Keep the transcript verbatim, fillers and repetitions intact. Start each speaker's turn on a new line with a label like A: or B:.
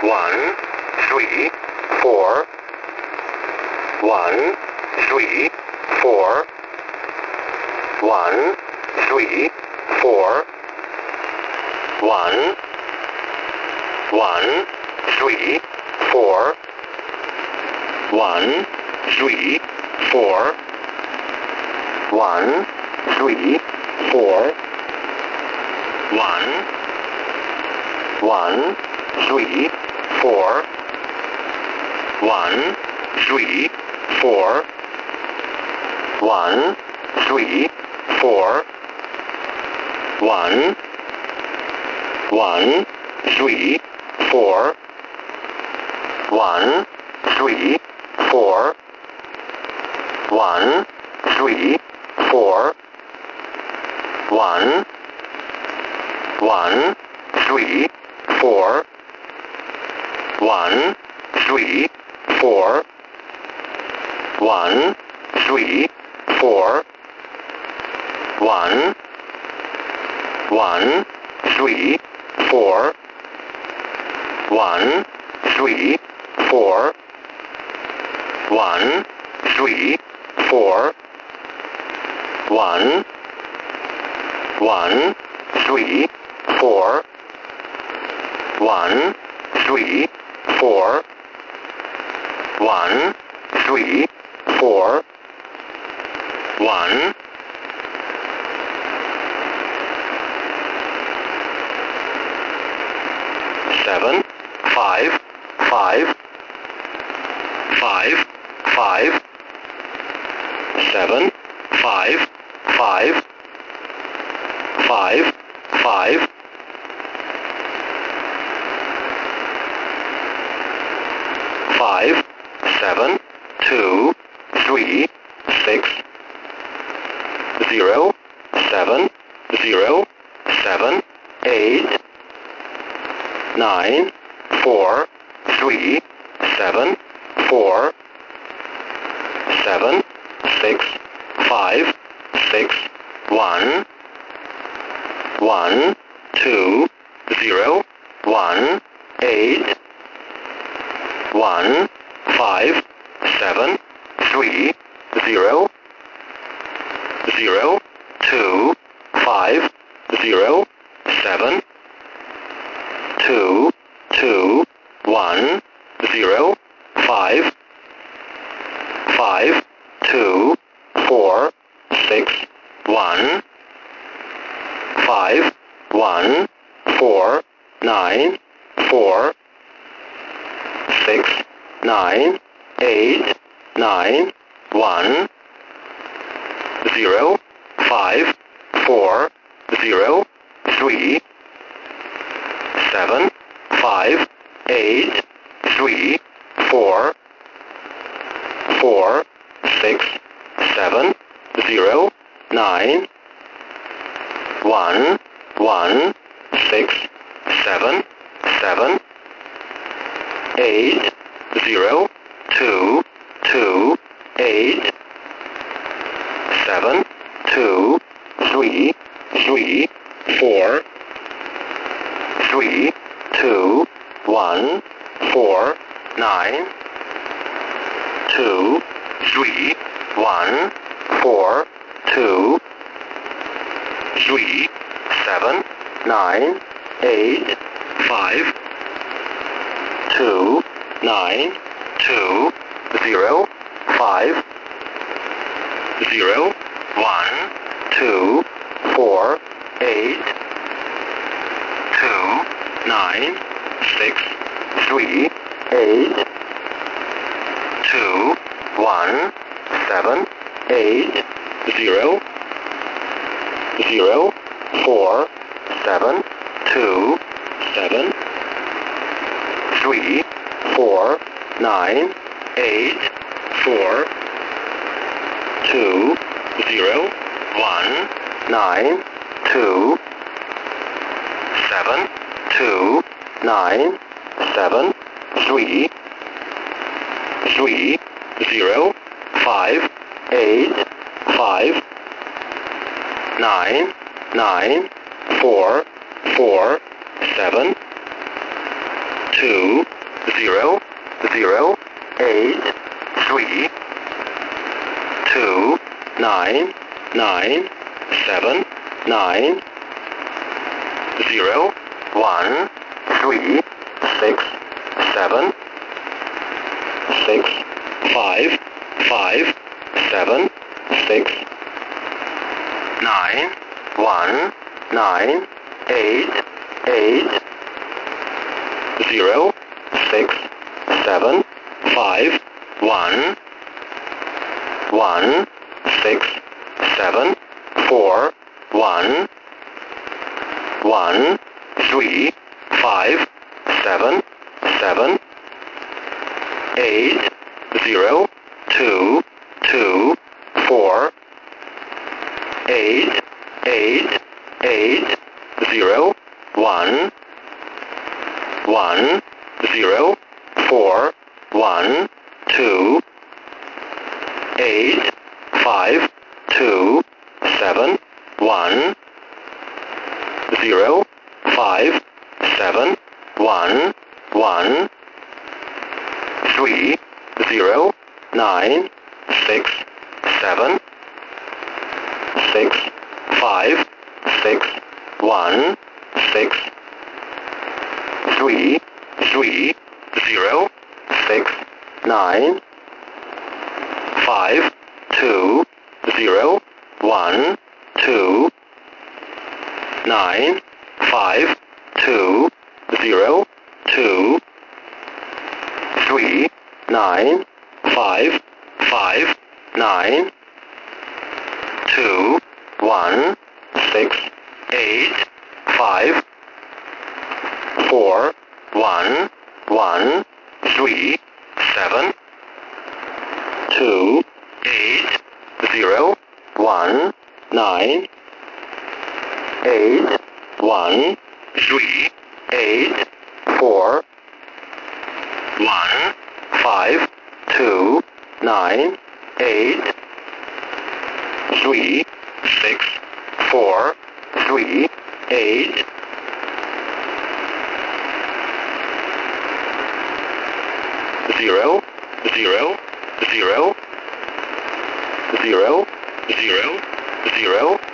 A: one, three, four, one, three, four, one, three, four, one, one, three, four, one, three, four, one, three, four, one, one, three, four, one, three, four, one, three, four, one, one, three, four, one, three, four, one, three, four, one, one, three, four, one, three, four, one, three, four, one, one, three, four, one, three, four, one, three, four, one, one, three, four, one, three, four, one, three, four, one, seven, five, five, five, five, seven, five, five, five, five, five, seven, two, three, six, zero, seven, zero, seven, eight, nine, four, three, seven, four, seven, six, five, six, one, one, two, zero, one, eight, one, five, seven, three, zero, zero, two, five, zero, seven, two, two, one, zero, five, five, two, four, six, one, five, one, four, nine, four, six, nine, eight, nine, one, zero, five, four, zero, three, seven, five, eight, three, four, four, six, seven, zero, nine, one, one, six, seven, seven, eight, zero, two, two, eight, seven, two, three, three, four, three, two, one, four, nine, two, three, one, four, two, three, seven, nine, eight, five, two, nine, two, zero, five, zero, one, two, four, eight, two, nine, six, three, eight, two, one, seven, eight, zero, zero, four, seven, two, seven, three, four, nine, eight, four, two, zero, one, nine, two, seven, two, nine, seven, three, three, zero, five, eight, five, nine, nine, four, four, seven, two, nine, nine, seven, nine, zero, one, three, six, seven, six, five, five, seven, six, nine, one, nine, eight, eight, zero, six, seven, five, one, one, six, seven, four, one, one, three, five, seven, seven, eight, zero, two, two, four, eight, eight, eight, zero, one, one, zero, four, one, two, eight, five, two, seven, one, zero, five, seven, one, one, three, zero, nine, six, seven, six, five, six, one, six, three, three, zero, six, nine, five, two, zero, one, two, nine, five, two, zero, two, three, nine, five, five, nine, two, one, six, eight, five, four, one, one, three, seven, two, eight, zero, one, nine, eight, one, three, eight, four, one, five, two, nine, eight, three, six, four, three, eight, zero, zero, zero, zero, zero, zero,